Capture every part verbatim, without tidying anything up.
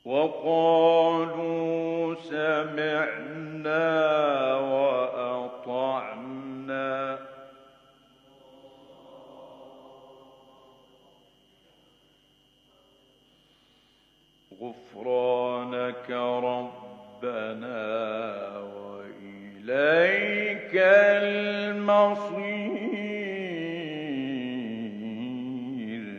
وقالوا سمعنا وأطعنا غفرانك ربنا وإليك المصير.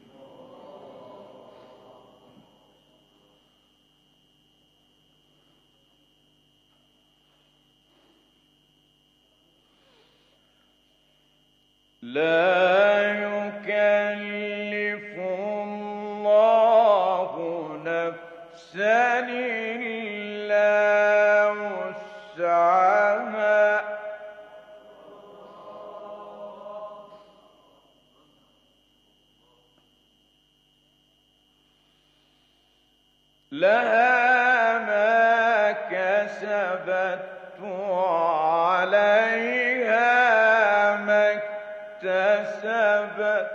لا يكلف الله نفسا إلا وسعها لها ما كسبت وعليها ما اكتسبت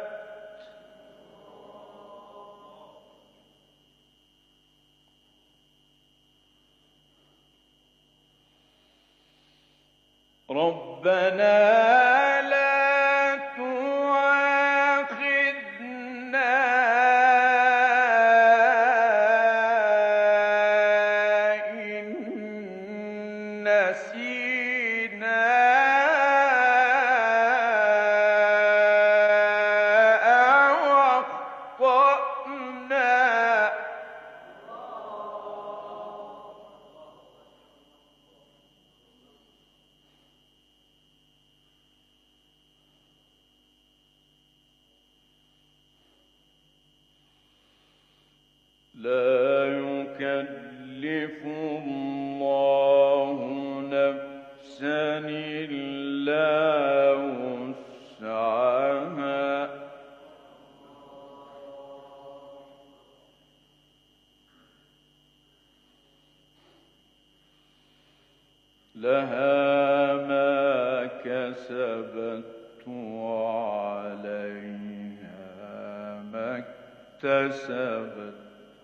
ربنا لا تؤاخذنا إن نسينا أو أخطأنا لا يكلف الله نفسا إلا وسعها لها ما كسبت وعليها ما اكتسبت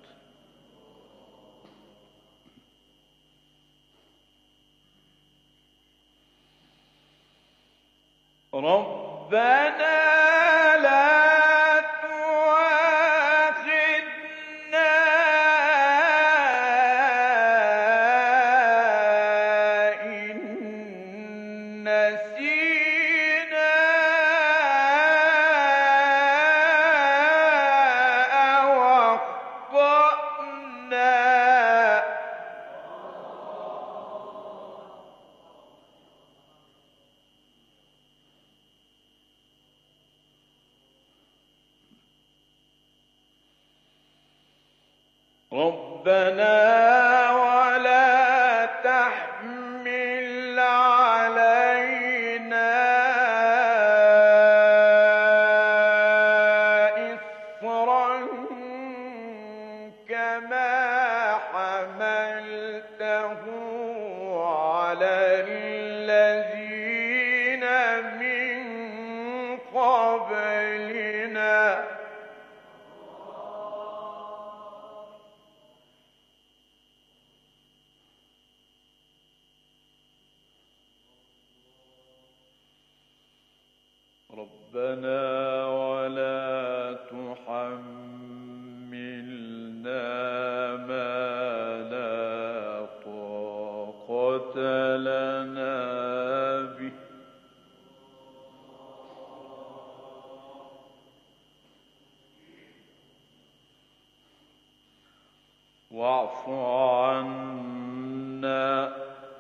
ربنا لا تؤاخذنا إن نسينا أو أخطأنا ربنا ولا تحمل علينا إصرا كما حملته على الذين من قبلنا ربنا ولا تحملنا ما لا طاقة لنا به واعف عنا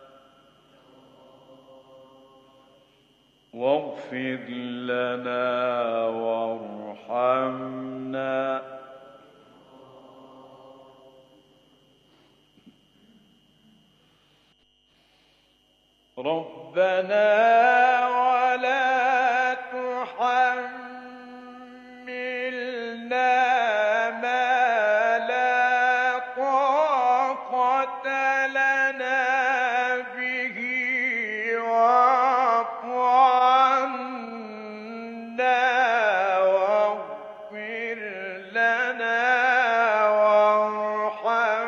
واغفر لنا وارحمنا ربنا ولا تحملنا ما لا طاقة لنا به واعف عنا واغفر لنا وارحمنا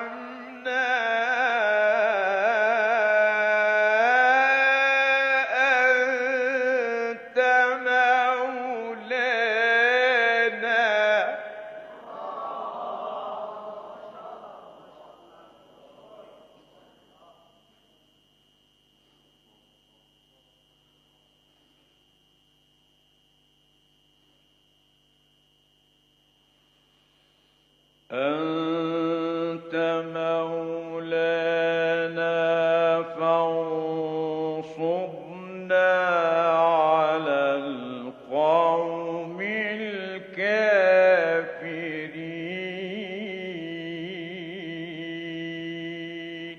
أنت مولانا فانصرنا على القوم الكافرين.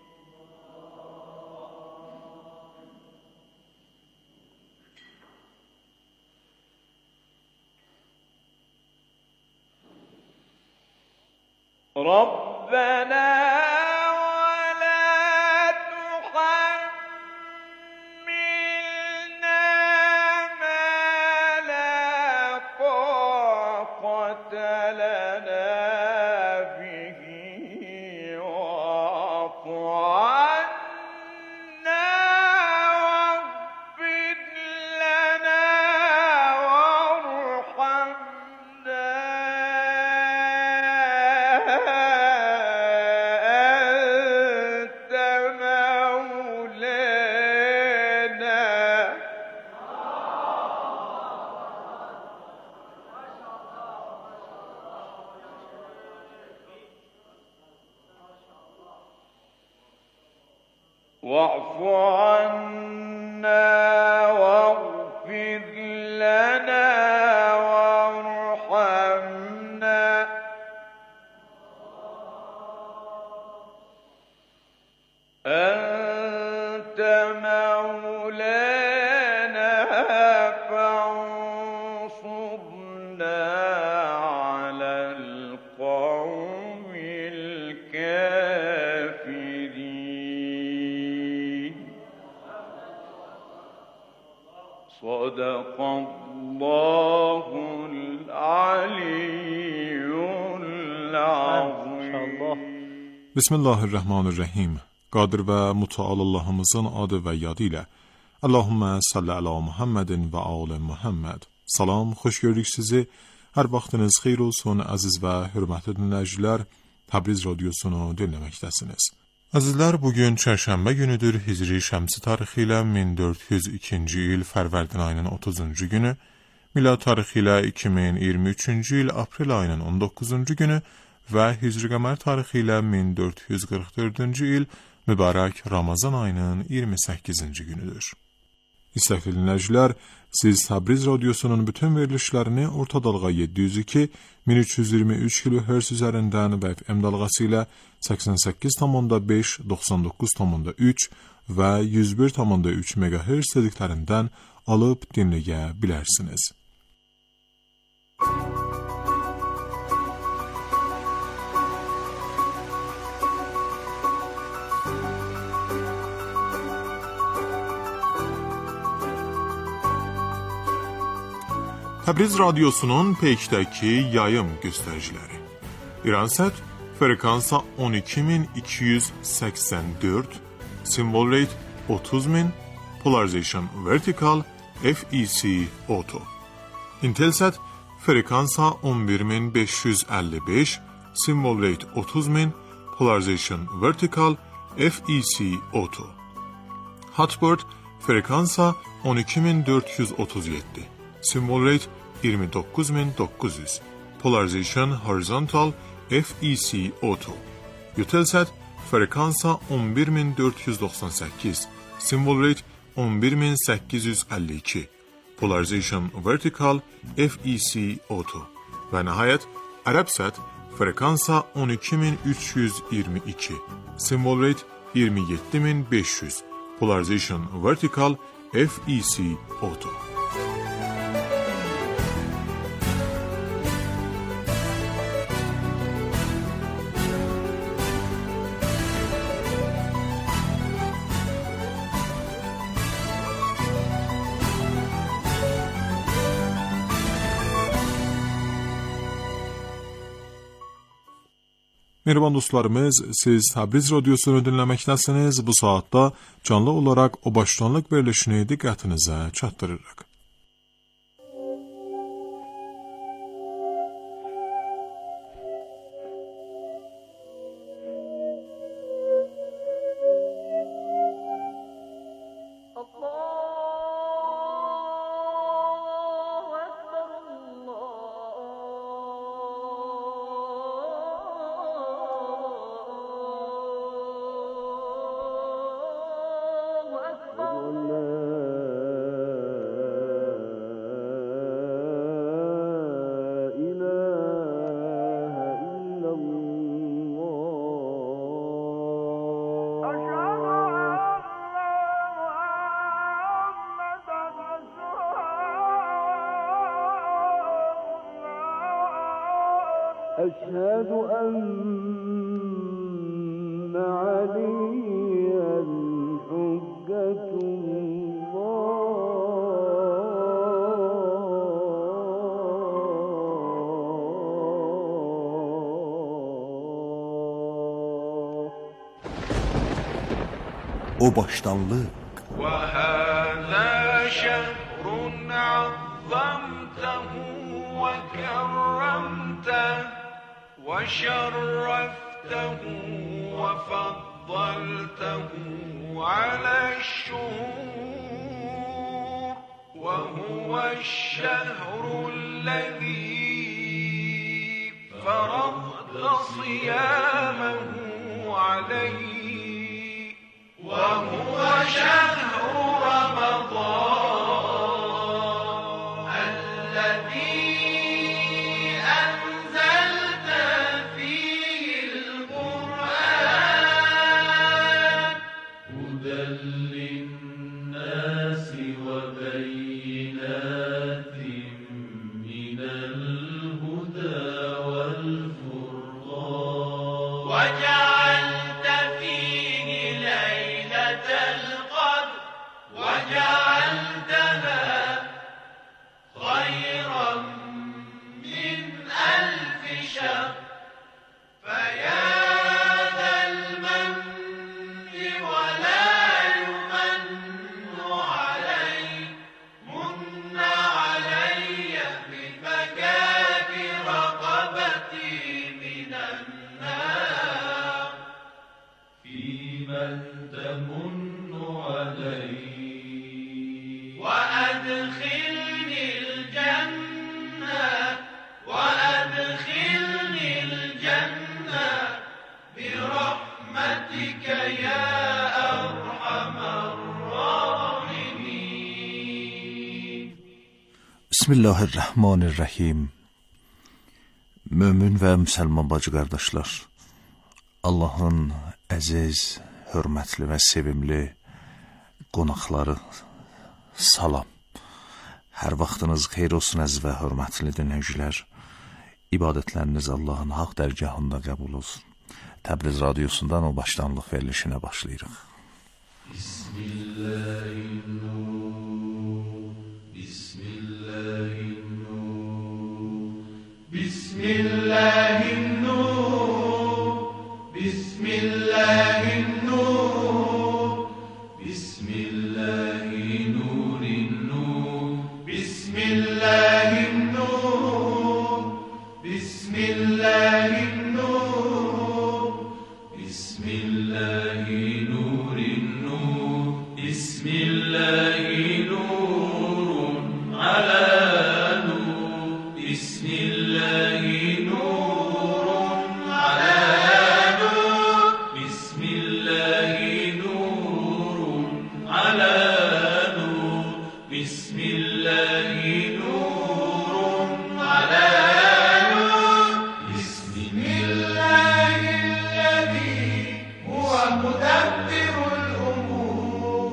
ربنا ولا تحملنا ما لا طاقة لنا به واعف عنا واغفر لنا وارحمنا واعف عنا واغفر لنا وارحمنا أنت مولانا فانصرنا على القوم الكافرين. صدق الله العلي العظیم. بسم الله الرحمن الرحیم. قادر و متعال Allah'ımızın adı ve yadıyla. Allahümme salli ala Muhammedin ve ala Muhammed. Salam, xoş gördük sizi. Hər vaxtınız xeyir olsun, əziz və hörmətli dinləyicilər. Təbriz radiosunu dinləməkdəsiniz. Əzizlər, bugün çərşənbə günüdür. Hicri şəmsi tarixi ilə min dörd yüz ikinci il Fərvərdin ayının otuzuncu günü, milad tarixi ilə iki min iyirmi üçüncü il Aprel ayının on doqquzuncu günü və Hicri qəmər tarixi ilə min dörd yüz qırx dördüncü il mübarək Ramazan ayının iyirmi səkkizinci günüdür. İstəkli dinləyicilər, siz Təbriz radiosunun bütün verilişlərini orta dalğa yeddi yüz iki min üç yüz iyirmi üç kilohertz üzərindən və F M dalğası ilə səksən səkkiz tam beş doxsan doqquz tam üç və yüz bir tam üç megahertz dediklərindən alıb dinləyə bilərsiniz. Təbriz radiosunun peykdəki yayım göstəriciləri. İransət frekansa on iki min iki yüz səksən dörd, symbol rate otuz min, polarization vertical, F E C auto. Intelsat frekansa on bir min beş yüz əlli beş, symbol rate otuz min, polarization vertical, F E C auto. Hotbird frekansa on iki min dörd yüz otuz yeddi, symbol rate iyirmi doqquz min doqquz yüz, polarization horizontal, F E C auto. Eutelsat frekansa on bir min dörd yüz doxsan səkkiz, symbol rate on bir min səkkiz yüz əlli iki, polarization vertical, F E C auto. Və nəhayət Ərəbsat frekansa on iki min üç yüz iyirmi iki, symbol rate iyirmi yeddi min beş yüz, polarization vertical, F E C auto. Mehriban dostlarımız, siz Təbriz radiosunu dinləməkdəsiniz. Bu saatda canlı olaraq o başlanlıq verilişini diqqətinizə çatdırırıq. الله أشهد أن عليا حجة O başdanlıq. وهذا شهر عظمته وكرمته وشرفته وفضلته على الشهور وهو الشهر الذي فرضت صيامه عليه وهو شهر رمضان الذي أنزلت فيه القرآن هدى للناس وبينات من الهدى والفرقان وجعلت فيه ليلة القدر وجعلتها خيرا من ألف شهر فيا ذا المن ولا يمن علي من علي بفكاك رقبتي من النار فيمن تمن علي وأدخلني الجنة وأدخلني الجنة برحمتك يا أرحم الراحمين. Bismillahirrahmanirrahim. Mömin və müsəlman bacı qardaşlar, Allahın əziz, hörmətli və sevimli qonaqları, salam. Hər vaxtınız xeyir olsun əziz və hörmətli dinləyicilər. İbadətləriniz Allahın haqq dərgahında qəbul olsun. Təbriz radiosundan o başlanlıq verilişinə başlayırıq. Bismillahirrahmanirrahim. Bismillahirrahmanirrahim. Bismillahirrahmanirrahim. Bismillahirrahmanirrahim. Bismillahirrahmanirrahim. Bismillahirrahmanirrahim. Bismillahirrahmanirrahim. Bismillahirrahmanirrahim. Bismillahirrahmanirrahim. Ala nur. Bismillahirrahmanirrahim. Ala nur. Bismillahirrahmanirrahim. Ala nur. Bismillahirrahmanirrahim. Ala nur. Bismillahirrahmanirrahim. Huwa mudabbirul umur.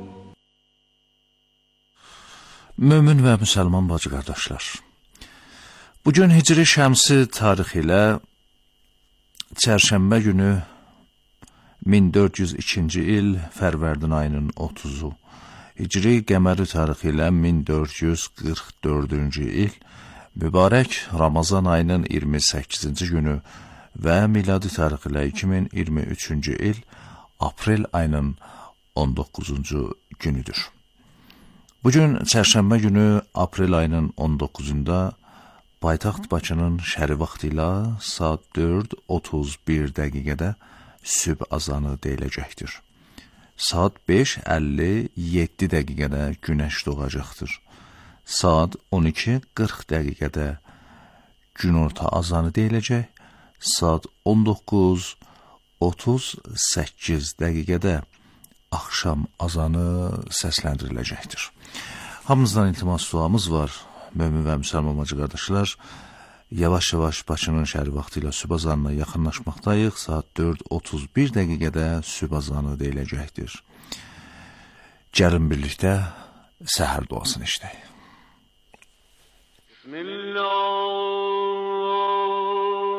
Mömin və müsəlman bacı qardaşlar, bugün Hicri Şəmsi tarix ilə çərşənbə günü min dörd yüz ikinci il Fərvərdin ayının otuzu, Hicri qəməri tarix ilə min dörd yüz qırx dördüncü il mübarək Ramazan ayının iyirmi səkkizinci günü və miladi tarix ilə iki min iyirmi üçüncü il aprel ayının on doqquzuncu günüdür. Bugün çərşənbə günü aprel ayının on doqquzunda paytaxt Bakının şəhəri vaxtı ilə saat dörd otuz bir dəqiqədə sübh azanı deyiləcəkdir. Saat beş əlli yeddi dəqiqədə günəş doğacaqdır. Saat on iki qırx dəqiqədə günorta azanı deyiləcək. Saat on doqquz otuz səkkiz dəqiqədə axşam azanı səsləndiriləcəkdir. Hamımızdan iltimas duamız var, mömin və müsəlman bacı qardaşlar. Yavaş-yavaş Bakının şəhəri vaxtı ilə sübh azanına yaxınlaşmaqdayıq. Saat dörd otuz bir dəqiqədə sübh azanı deyiləcəkdir. Gəlin birlikdə səhər duasını işləyək. Bismillah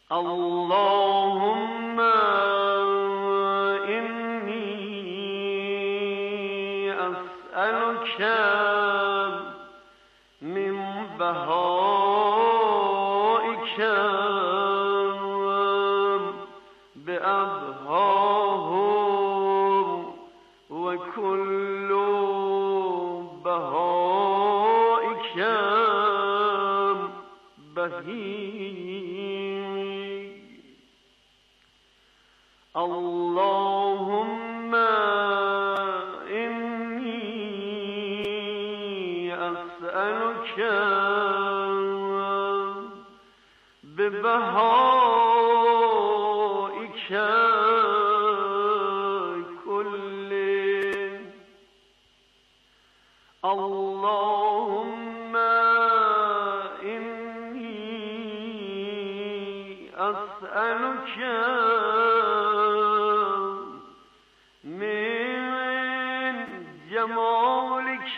اللهم إني أسألك من بهائك بأبهاهم وكل بهائك بهيم. اللهم إني أسألك ببهائك كله. اللهم إني أسألك من جمالك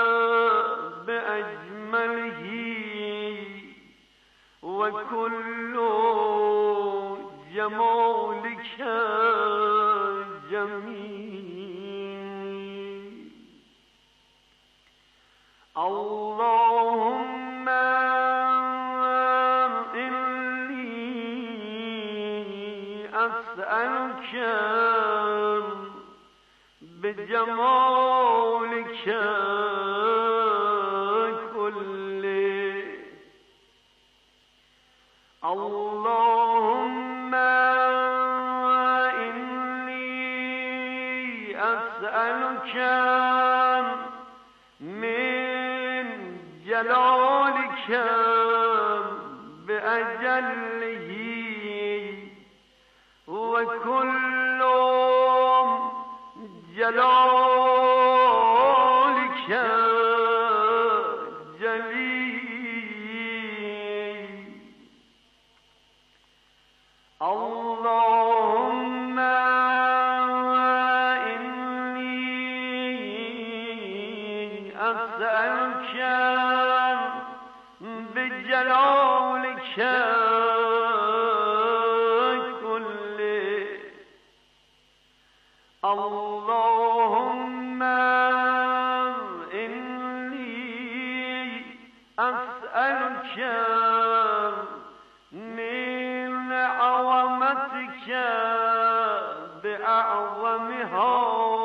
بأجمله وكل جمالك جميل. اللهم إني أسألك بجمالك كله. اللهم إني أسألك من جلالك بأجله وكل جلالك جليل. اللهم إني أسألك بجلالك كله. اللهم إني أسألك من عظمتك بأعظمها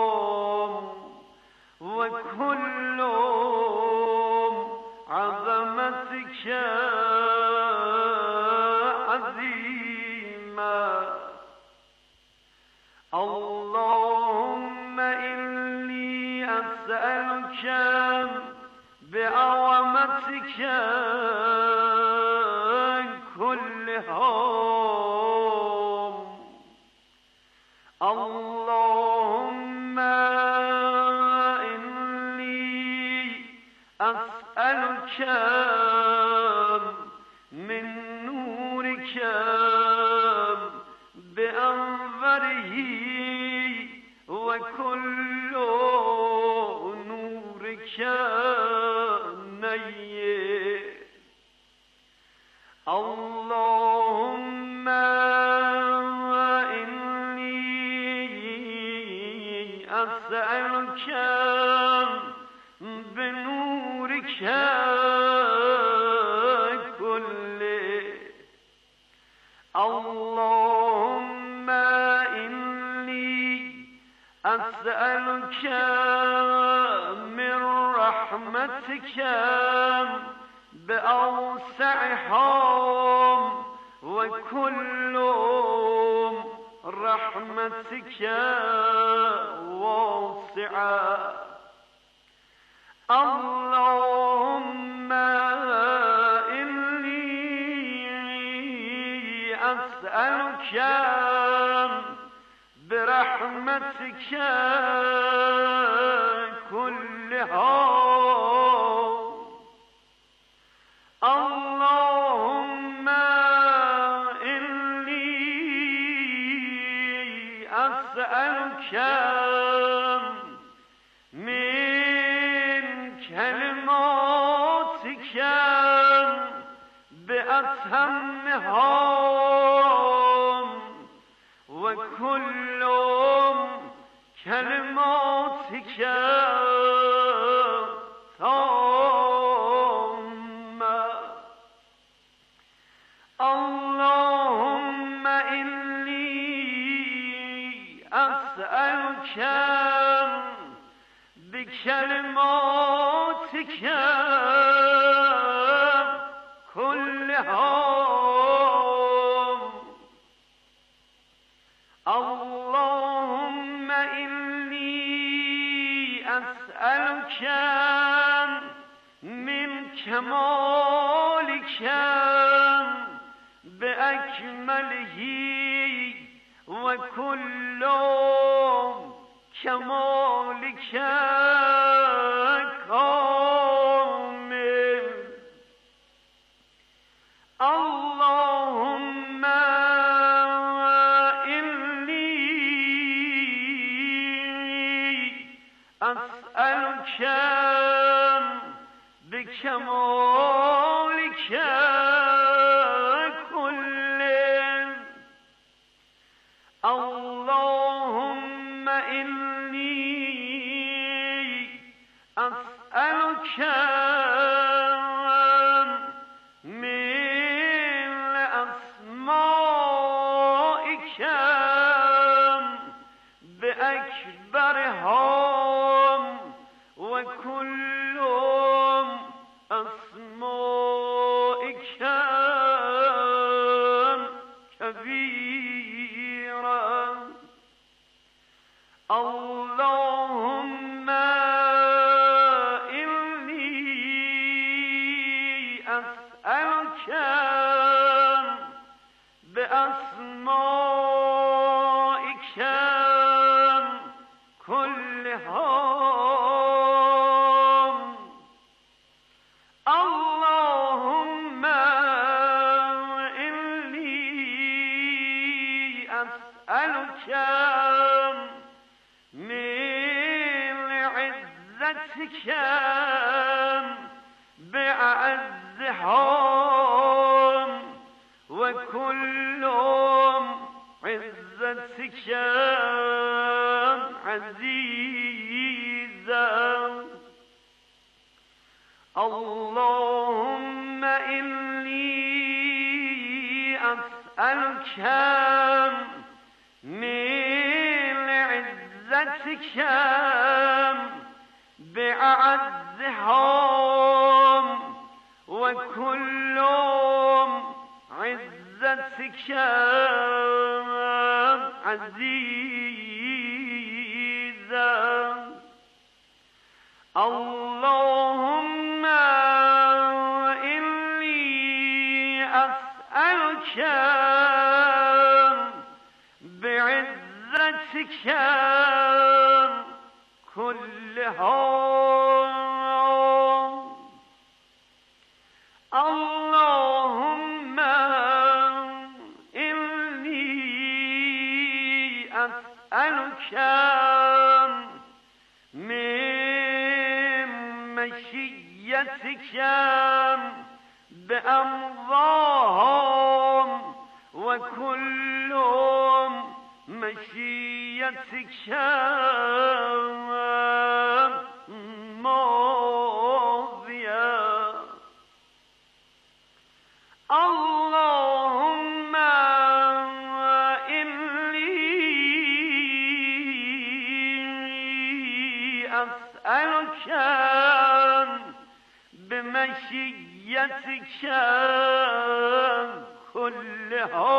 وكل عظمتك عظيمة. اللهم إني أسألك بعظمتك كلها. اللهم إني أسألك من نورك بأنوره وكل نورك نير. اللهم إني أسألك بنورك كله. اللهم إني أسألك من رحمتك بأوسعها وكل رحمتك واسعة. اللهم إني أسألك برحمتك كلها. اللهم إني أسألك من كلماتك بأتمها وكل كلماتك تامة اللهم إني أسألك بكلماتك كلها اللهم إني أسألك من كمالك بأكمله وكل كمالك كامل اللهم إني أسألك بكمالك كله اللهم إني أسألك من أسمائك بأكبرها وكل أسمائك كبيرا اللهم إني أسألك بأسمائك كلها اللهم إني أسألك من عزتك بأعزها وكل عزتك عزيزا اللهم إني أسألك من عزتك بأعزها وكل عزتك عزيزا اللهم إني أسألك بعزتك كلها اللهم إني أسألك من مشيتك بأمضاهم وكل مشيتك ماضية اللهم إني أسألك بمشيتك كلها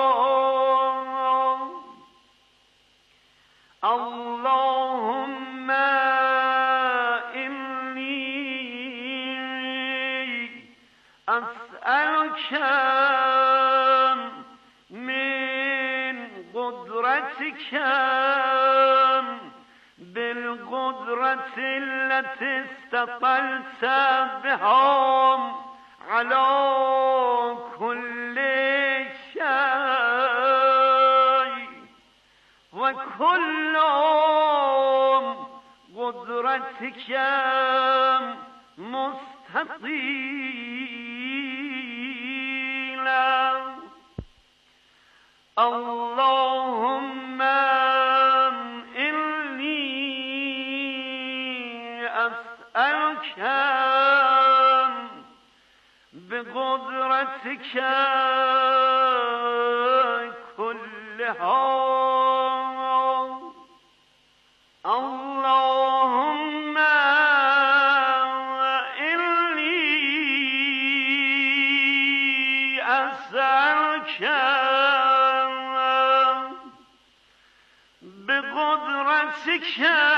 اللهم إني أسألك من قدرتك بالقدرة التي استطلت بها على كل شيء وكل قدرتك مستطيلا اللهم بالقدرتك كلها اللهم إني أسألك بقدرتك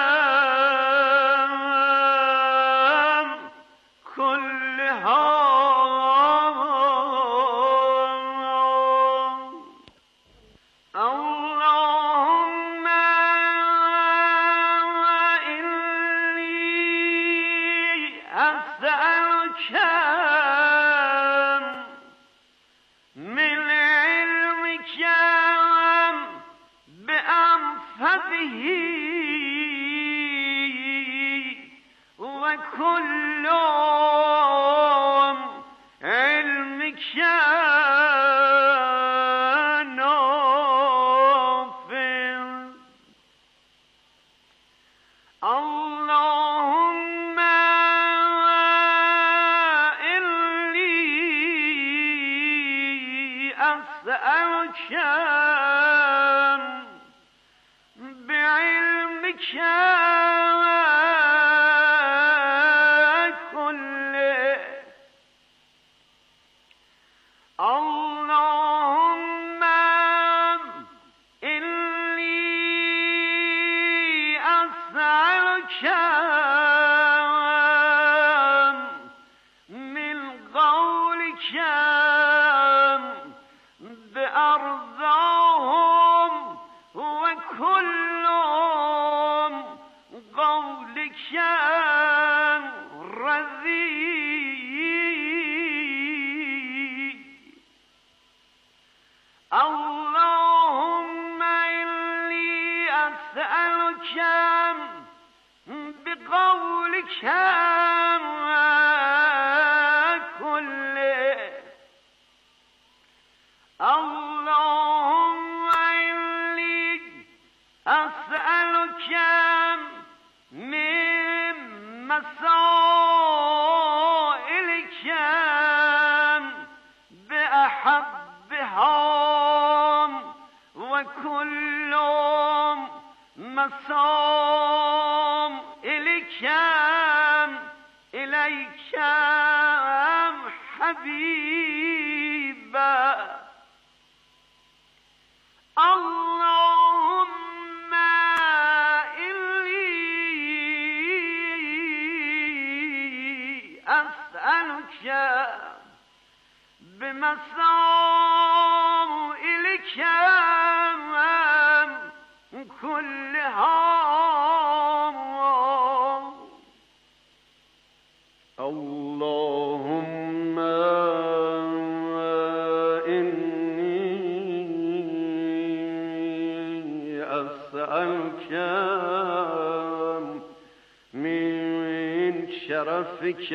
شرفك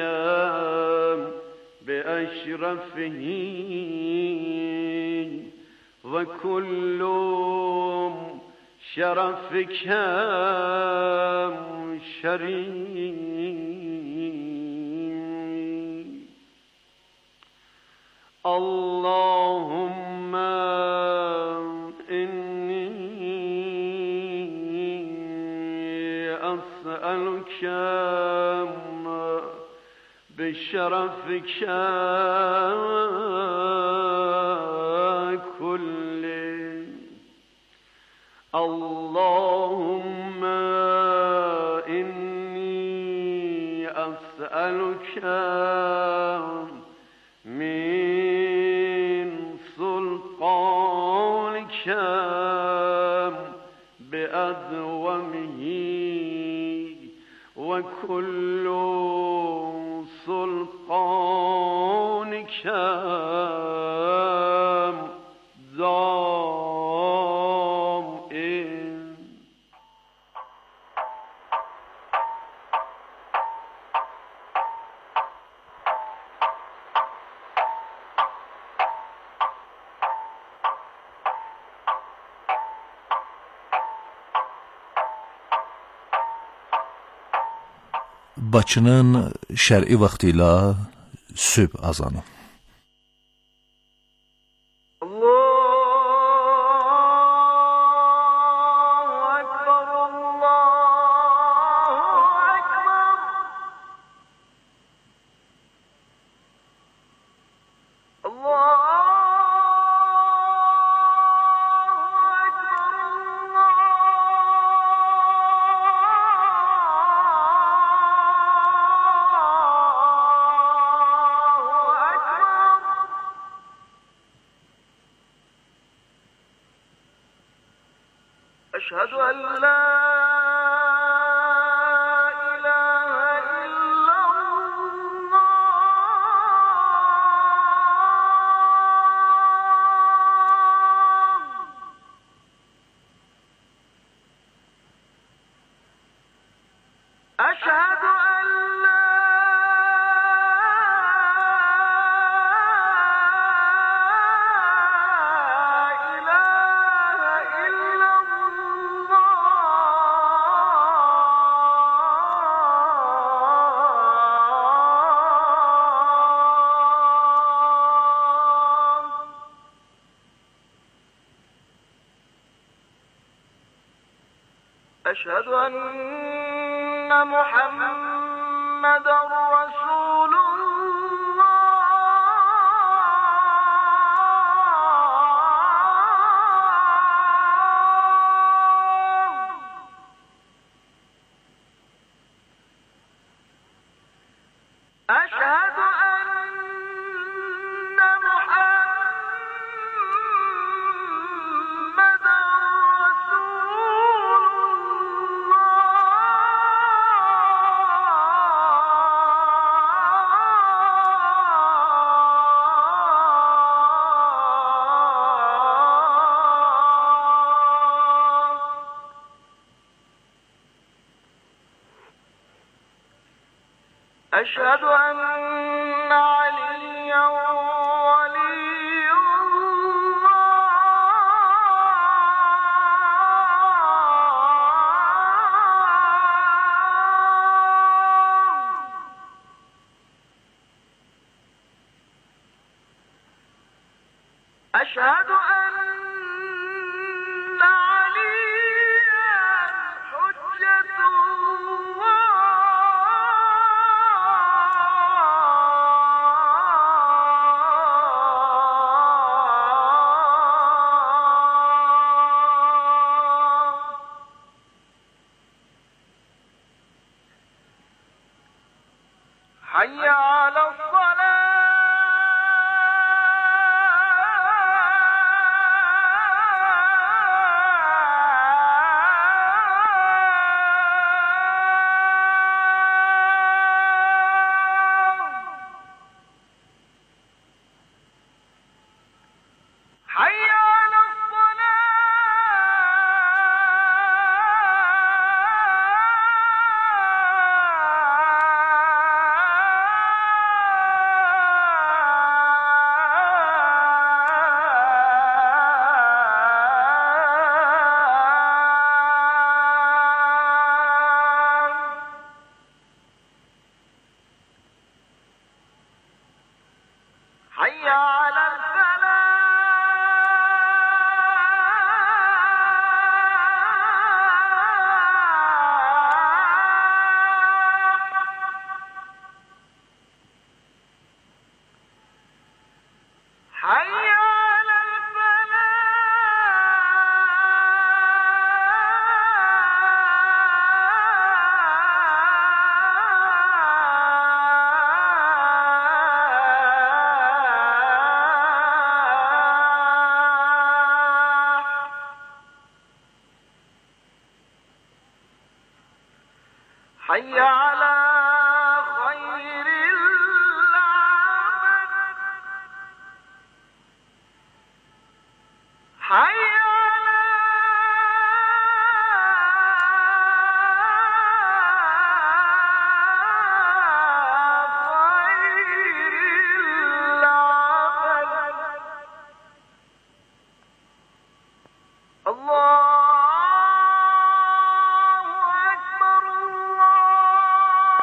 بأشرفه وكل شرفك شريك اللهم إني أسألك بشرفك كله اللهم إني أسألك من سلطانك بأدومه وكل سلطانك دائم Bakının şər'i vaxtı ilə sübh azanı. أشهد أن لا إله إلا الله أشهد أن لا أشهد أن محمدا رسول الله أشهد أن محمدا أشهد أن عليا ولي الله أشهد أن عليا حجة حي على حي على الفلاح حي على حي على خير العمل حي على خير العمل الله أكبر الله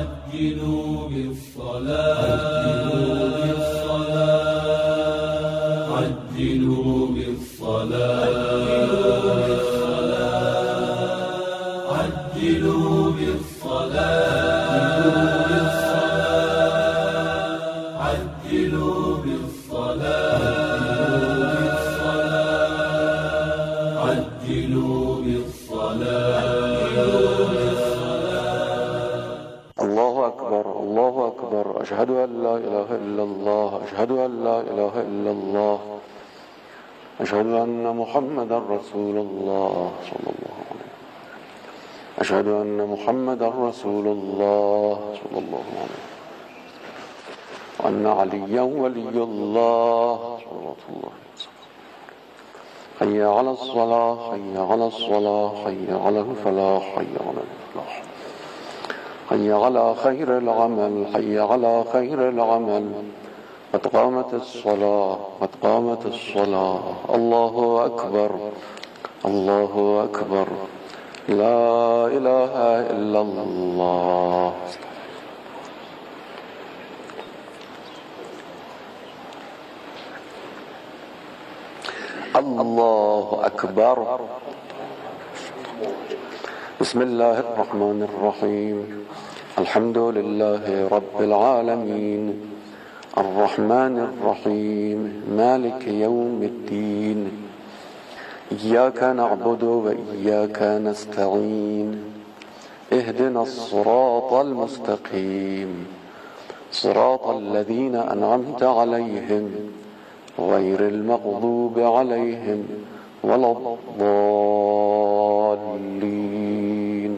عجلوا بالصلاة عجلوا بالصلاة عجلوا بالصلاة عجلوا بالصلاة عجلوا بالصلاة. الله أكبر الله أكبر أشهد أن لا إله إلا الله أشهد أن لا إله إلا الله أشهد أن محمدا رسول الله صلى الله عليه وسلم أشهد أن محمدا رسول الله صلى الله عليه وسلم وأن عليا ولي الله صلوات الله وسلم. حي على الصلاة حي على الصلاة حي على الفلاح حي على الفلاح حي على خير العمل حي على خير العمل قد قامت الصلاة قد قامت الصلاة. الله أكبر الله أكبر لا إله إلا الله. الله أكبر. بسم الله الرحمن الرحيم الحمد لله رب العالمين الرحمن الرحيم مالك يوم الدين إياك نعبد وإياك نستعين اهدنا الصراط المستقيم صراط الذين أنعمت عليهم غير المغضوب عليهم ولا الضالين.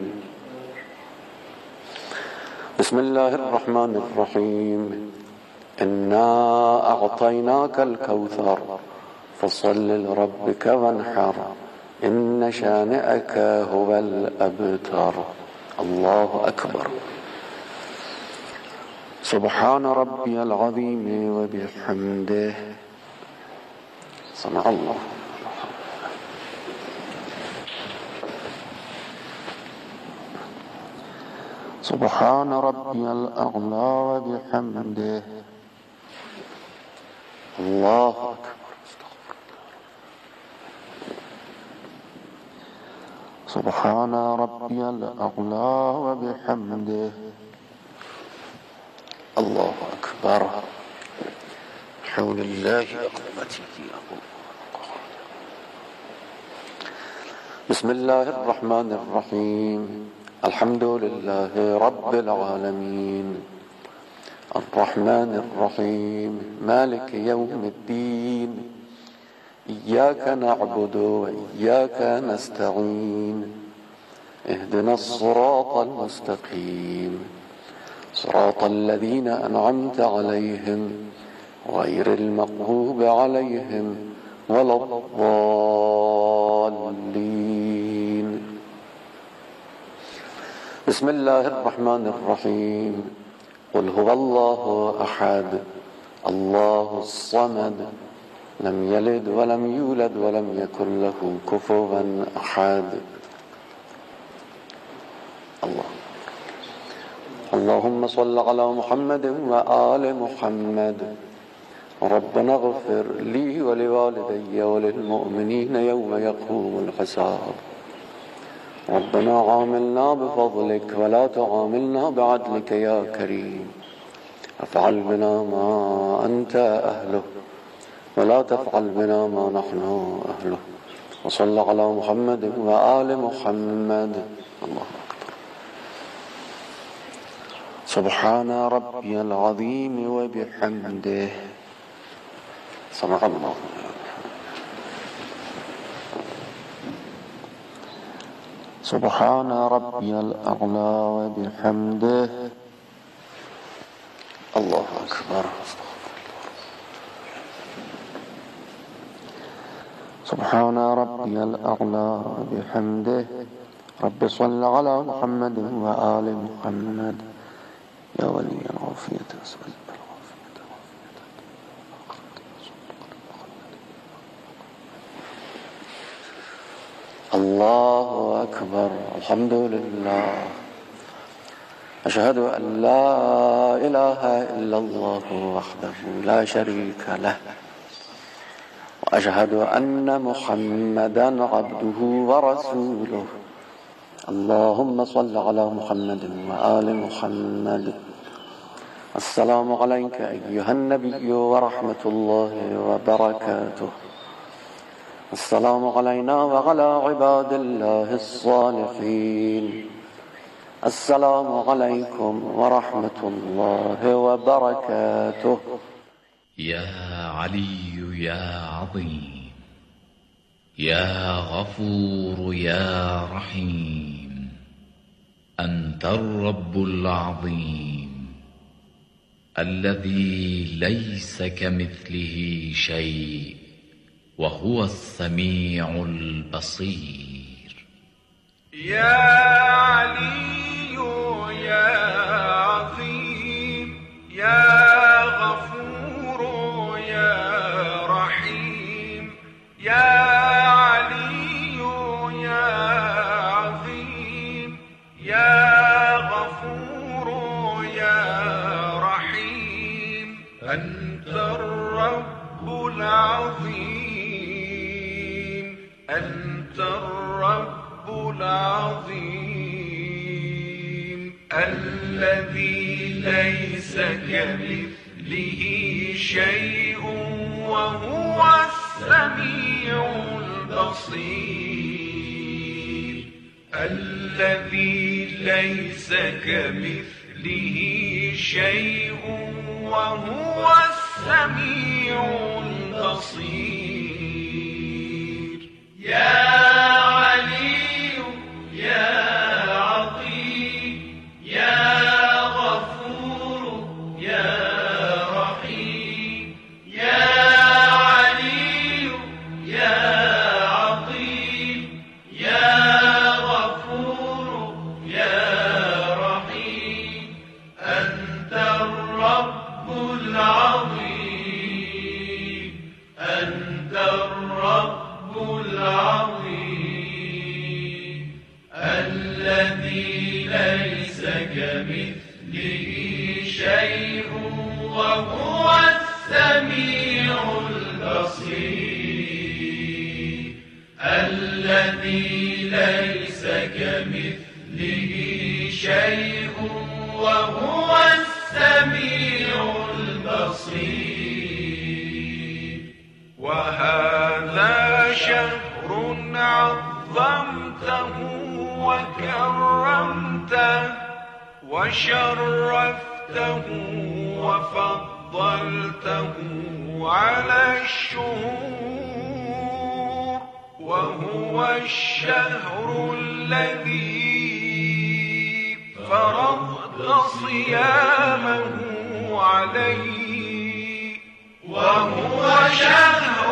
بسم الله الرحمن الرحيم إنا أعطيناك الكوثر فصل لربك وانحر إن شانئك هو الأبتر. الله أكبر. سبحان ربي العظيم وبحمده سمع الله. سبحان ربي الأعلى وبحمده. الله أكبر. سبحان ربي الأعلى وبحمده. الله أكبر. حول الله قوته. بسم الله الرحمن الرحيم الحمد لله رب العالمين الرحمن الرحيم مالك يوم الدين إياك نعبد وإياك نستعين اهدنا الصراط المستقيم صراط الذين أنعمت عليهم غير المغضوب عليهم ولا الضالين. بسم الله الرحمن الرحيم قل هو الله أحد الله الصمد لم يلد ولم يولد ولم يكن له كفوا أحد. الله اللهم صل على محمد وآل محمد. ربنا اغفر لي ولوالدي وللمؤمنين يوم يقوم الحساب. ربنا عاملنا بفضلك ولا تعاملنا بعدلك يا كريم. افعل بنا ما أنت أهله ولا تفعل بنا ما نحن أهله. وصلى على محمد وآل محمد. الله أكبر. سبحان ربي العظيم وبحمده سمع الله. سبحان ربي الأعلى وبحمده. الله أكبر. سبحان ربي الأعلى وبحمده. رب صل على محمد وآل محمد يا ولي العافية أسأل الله أكبر. الحمد لله أشهد أن لا إله إلا الله وحده لا شريك له وأشهد أن محمدا عبده ورسوله اللهم صل على محمد وآل محمد. السلام عليك أيها النبي ورحمة الله وبركاته. السلام علينا وعلى عباد الله الصالحين. السلام عليكم ورحمة الله وبركاته. يا علي يا عظيم يا غفور يا رحيم، أنت الرب العظيم الذي ليس كمثله شيء وهو السميع البصير. يا علي يا عظيم يا غفور يا رحيم، يا علي يا عظيم يا غفور يا رحيم، أنت الرب العظيم أنت الرب العظيم الذي ليس كمثله شيء وهو السميع البصير. الذي ليس كمثله شيء وهو السميع البصير. يا علي يا عظيم يا غفور يا رحيم، يا علي يا عظيم يا غفور يا رحيم، أنت الرب العظيم أنت الرب العظيم الذي ليس كمثله شيء وهو السميع البصير. الذي ليس كمثله شيء وهو السميع البصير. وهذا شهر عظمته وكرمته وشرفته وفضلته على الشهور، وهو الشهر الذي فرضت صيامه عليه، وهو شهر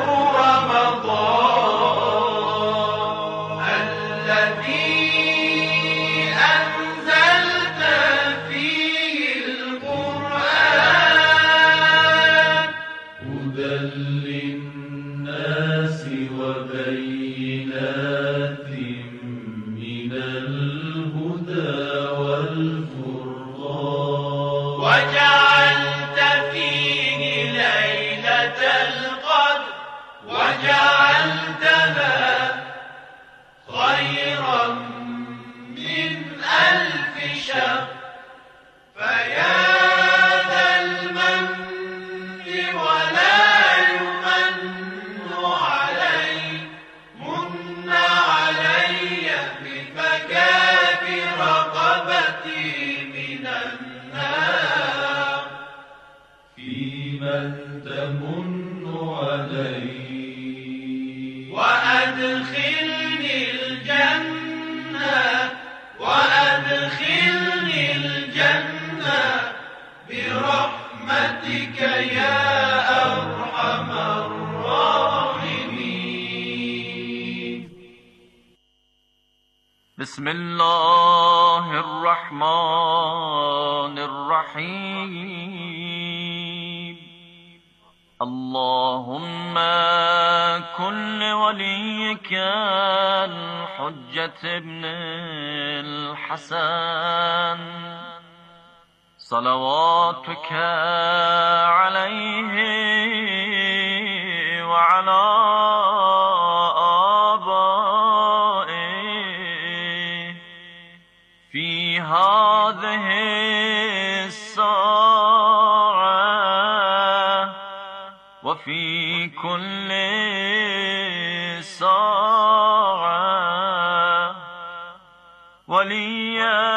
رمضان الذي أنزلت فيه القرآن هدى للناس وبينات من الهدى والفرقان، وجعلت فيه ليلة القدر وجعلتها خيرا من ألف شهر. فيا ذا المن ولا يمن علي، من علي بفكاك رقبتي من النار. في من تمن علي وأدخلني الجنة وأدخلني الجنة برحمتك يا أرحم الراحمين. بسم الله الرحمن الرحيم. اللهم كن لوليك الحجة ابن الحسن صلواتك عليه وعلى آبائه في هذه الساعة وفي كل ساعة وليا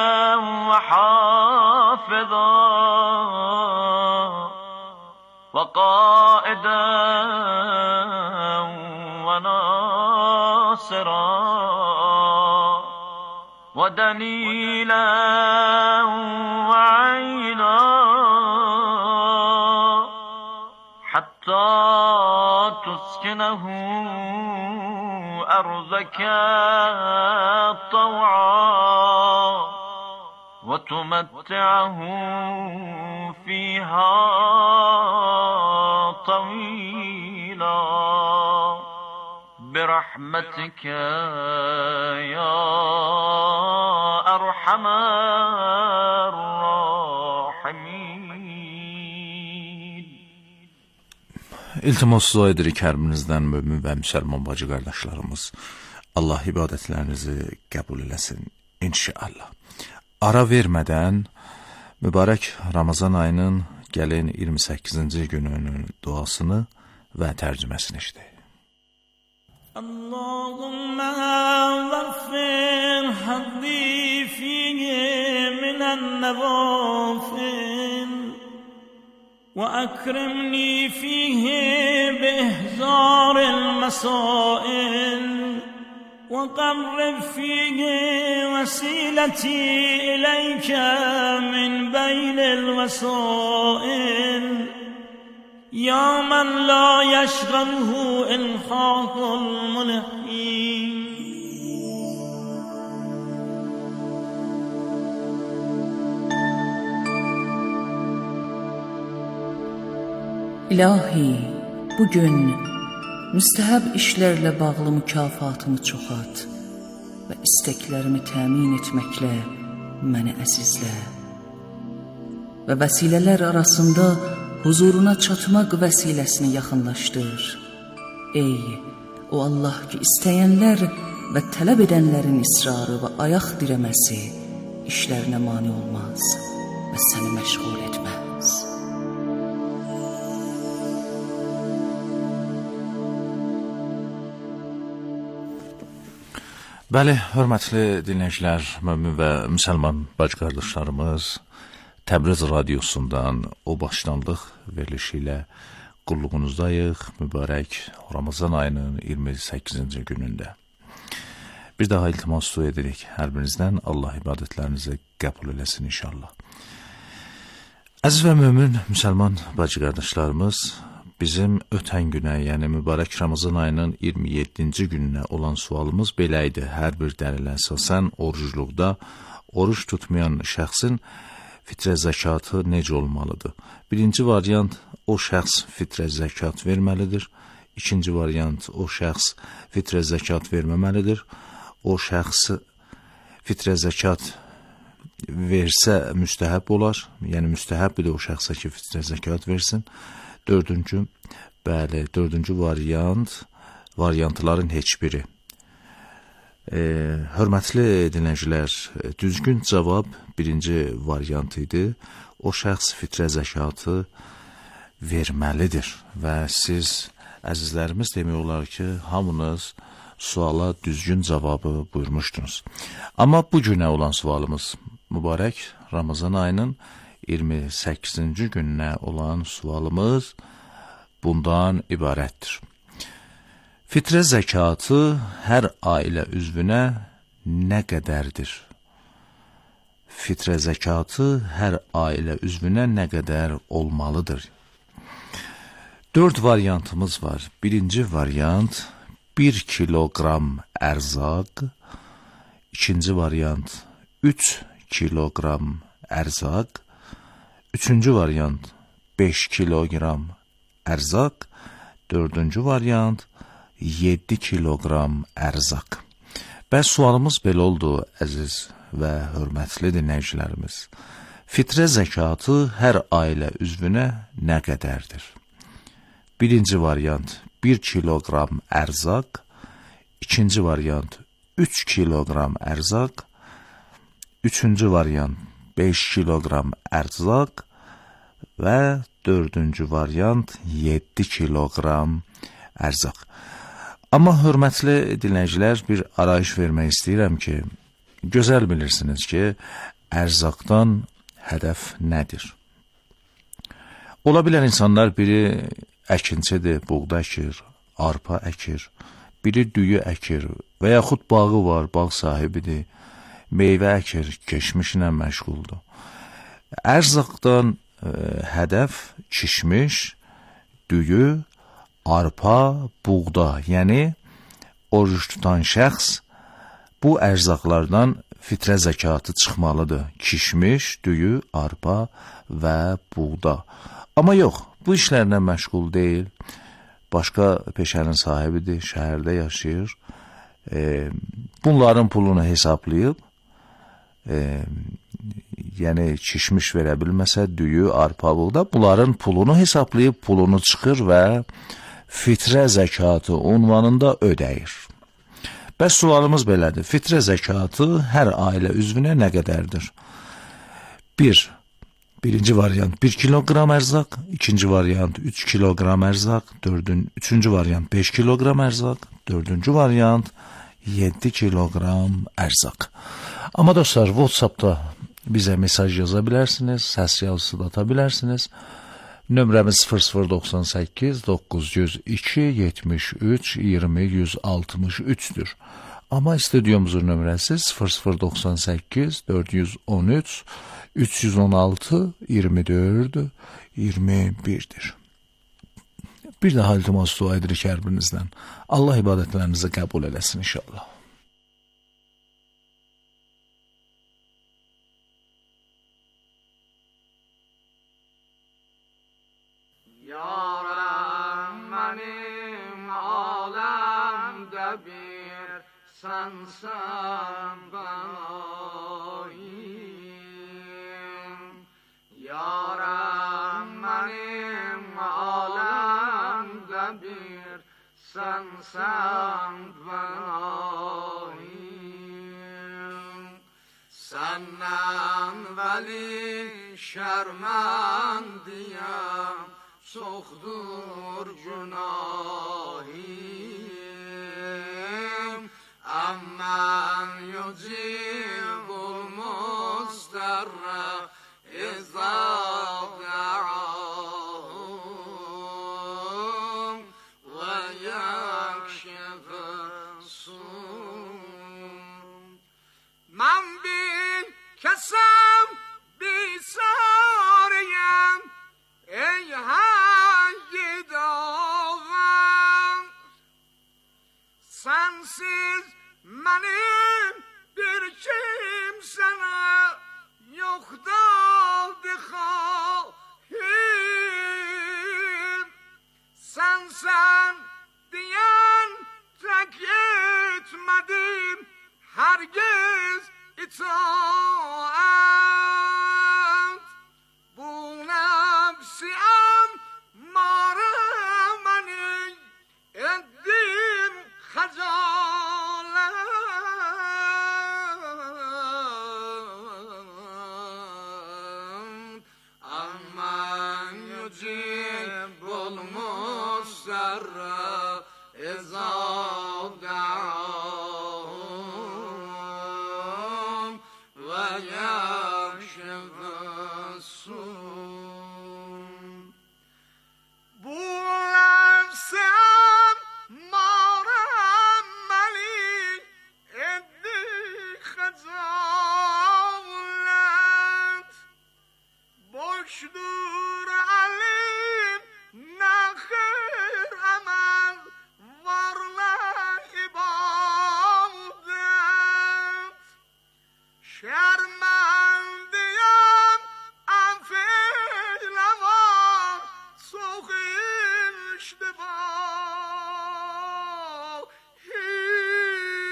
وحافظا وقائدا وناصرا ودليلا وعينا حتى تسكنه أرضك طوعا وتمتعه فيها طويلا برحمتك يا أرحم الراحمين. İltimas dua edirik hər birinizdən mömin və müsəlman bacı qardaşlarımız. Allah ibadətlərinizi qəbul eləsin inşallah. Ara vermədən mübarək Ramazan ayının gəlin iyirmi səkkizinci gününün duasını və tərcüməsini eşidək. Allahumma vaffir haddi fihi minən nevafil ve akrimni fihi bihzaril mesail وقرب فيه وسيلتي إليك من بين الوسائل يا من لا يشغله إلحاق الملحين. İlahi, bugün müstəhəb işlərlə bağlı mükafatımı çoxalt və istəklərimi təmin etməklə məni əzizlə və vəsilələr arasında huzuruna çatmaq vəsiləsini yaxınlaşdır. Ey, o Allah ki, istəyənlər və tələb edənlərin israrı və ayaq dirəməsi işlərinə mane olmaz və səni məşğul etməz. Bəli, hörmətli dinləyicilər, mömin və müsəlman bacı qardaşlarımız, Təbriz radiosundan o başlanlıq verilişi ilə qulluğunuzdayıq mübarək Ramazan ayının iyirmi səkkizinci günündə. Bir daha iltimas dua edirik hər birinizdən, Allah ibadətlərinizi qəbul eləsin inşallah. Əziz və mömin müsəlman bacı qardaşlarımız, bizim ötən günə, yəni mübarək Ramazan ayının iyirmi yeddinci gününə olan sualımız belə idi. Hər bir dəlillə əsasən orucluqda oruç tutmayan şəxsin fitrə zəkatı necə olmalıdır? Birinci variant, o şəxs fitrə zəkat verməlidir. İkinci variant, o şəxs fitrə zəkat verməməlidir. O şəxs fitrə zəkat versə müstəhəb olar. Yəni müstəhəbdir o şəxsə ki, fitrə zəkat versin. Dördüncü, bəli, dördüncü variant, variantların heç biri. E, hörmətli dinləyicilər, düzgün cavab birinci variant idi. O şəxs fitrə zəkatı verməlidir və siz, əzizlərimiz, demək olar ki, hamınız suala düzgün cavabı buyurmuşdunuz. Amma bu günə olan sualımız mübarək Ramazan ayının iyirmi səkkizinci gününə olan sualımız bundan ibarətdir. Fitrə zəkatı hər ailə üzvünə nə qədərdir? Fitrə zəkatı hər ailə üzvünə nə qədər olmalıdır? Dörd variantımız var. Birinci variant bir kiloqram ərzaq. İkinci variant üç kiloqram ərzaq. Üçüncü variant beş kiloqram ərzaq. Dördüncü variant yeddi kiloqram ərzaq. Bəs sualımız belə oldu, əziz və hörmətli dinləyicilərimiz. Fitrə zəkatı hər ailə üzvünə nə qədərdir? Birinci variant bir kiloqram ərzaq, ikinci variant üç kiloqram ərzaq, üçüncü variant beş kiloqram ərzaq və dördüncü variant yeddi kiloqram ərzaq. Amma hörmətli dinləyicilər, bir arayış vermək istəyirəm ki, gözəl bilirsiniz ki, ərzaqdan hədəf nədir? Ola bilər insanlar biri əkinçidir, buğda əkir, arpa əkir, biri düyü əkir və yaxud bağı var, bağ sahibidir, meyvə əkir, keçmişlə məşğuldur. Ərzaqdan ə, hədəf kişmiş, düyü, arpa, buğda, yəni oruç tutan şəxs bu ərzaqlardan fitrə zəkatı çıxmalıdır. Kişmiş, düyü, arpa və buğda. Amma yox, bu işlərlə məşğul deyil, başqa peşənin sahibidir, şəhərdə yaşayır. E, bunların pulunu hesablayıb, e, yəni kişmiş verə bilməsə, düyü, arpa, buğda, bunların pulunu hesablayıb, pulunu çıxır və fitrə zəkatı unvanında ödəyir. Bəs sualımız belədir, fitrə zəkatı hər ailə üzvünə nə qədərdir? Bir, birinci variant bir kiloqram ərzaq, ikinci variant üç kiloqram ərzaq, dördün, üçüncü variant beş kiloqram ərzaq, dördüncü variant yeddi kiloqram ərzaq. Amma dostlar, WhatsAppda bizə mesaj yaza bilərsiniz, səs yazısı da ata bilərsiniz. Nömrəmiz sıfır sıfır doxsan səkkiz doqquz yüz iki yetmiş üç iyirmi yüz altmış üçdür. Amma stüdyomuzun nömrəsi sıfır sıfır doxsan səkkiz dörd yüz on üç üç yüz on altı iyirmi dörd iyirmi birdir. Bir daha iltimas dua edirik hər birinizdən. Allah ibadətlərinizi qəbul eləsin inşallah. Yarəm mənim aləmdə bir sənsən bənayim. Yarəm mənim aləmdə bir sənsən bənayim. Səndən vəli şərməndiyəm, çoxdur günahim. Əmmən yücibul müstərrə izə də'ahum və yəkşifəsun. Mən bir kəsəm bisariyəm, ey Hayyid Ağam, sensiz mənim bir kimsənə yoxdur xahim. Sənsən deyən tək etmədim hərgiz itaət. Bu nefsiyem maramani ettim hacalet. Aman yücibul musarra izâ da'ahum ve yakşifesun. Bu nefsem marameli eddi hacalet. Boşdur alim nahir amel, varla ibadet. Şermendiyem affeyle var, çok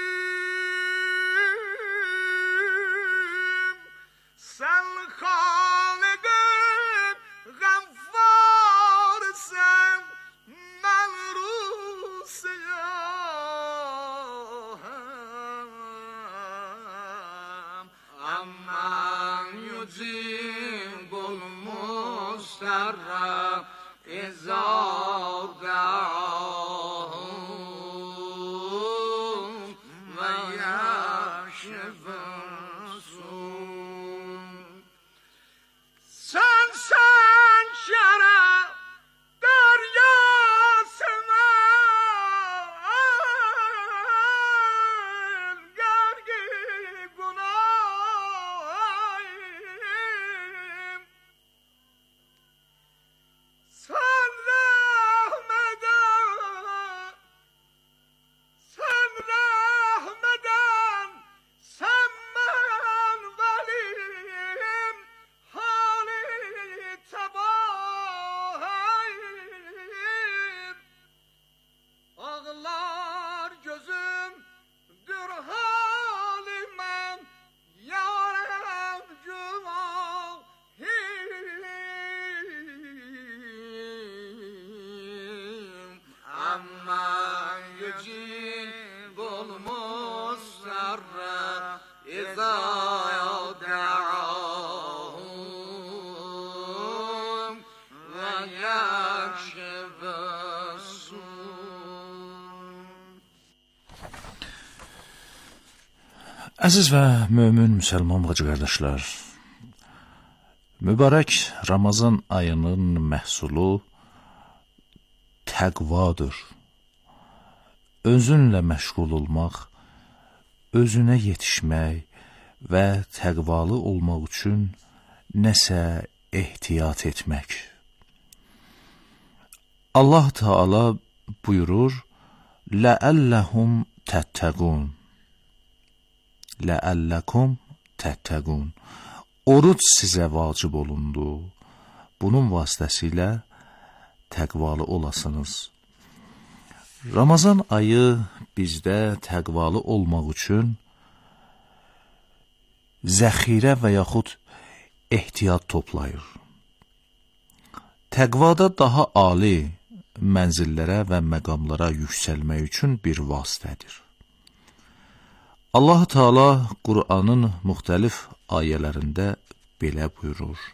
iştibahim. Sen سر إذا دعاهم ويكشف السوء Sen sen şeref deryasın gergi günahım sen rahmeden sen rahmeden sen men velim hali tebayim ağlar gözümdür halimem yarem cümahim amma yücib olmuş sarra İza da'ahum ve yakşif Əziz və mömin müsəlman bacı qardaşlar, mübarək Ramazan ayının məhsulu təqvadır. Özünlə məşğul olmaq, özünə yetişmək və təqvalı olmaq üçün nəsə ehtiyat etmək. Allah Teala buyurur, لَأَلَّهُمْ تَتَّقُونَ لَأَلَّكُمْ تَتَّقُونَ Oruc sizə vacib olundu. Bunun vasitəsilə təqvalı olasınız. Ramazan ayı bizdə təqvalı olmaq üçün zəxirə və yaxud ehtiyat toplayır. Təqvada daha ali mənzillərə və məqamlara yüksəlmək üçün bir vasitədir. Allah Teala Qur'anın müxtəlif ayələrində belə buyurur.